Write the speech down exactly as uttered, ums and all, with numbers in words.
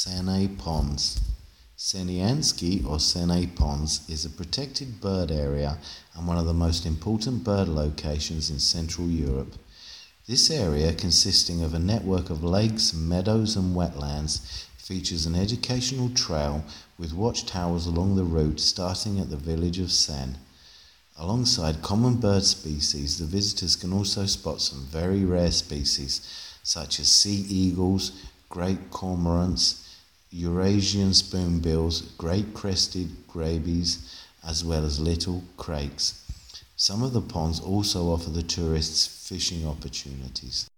Senne Ponds. Seniansky or Senne Ponds is a protected bird area and one of the most important bird locations in Central Europe. This area, consisting of a network of lakes, meadows and wetlands, features an educational trail with watchtowers along the route starting at the village of Sen. Alongside common bird species, the visitors can also spot some very rare species such as sea eagles, great cormorants, Eurasian spoonbills, great crested grabies, as well as little krakes. Some of the ponds also offer the tourists fishing opportunities.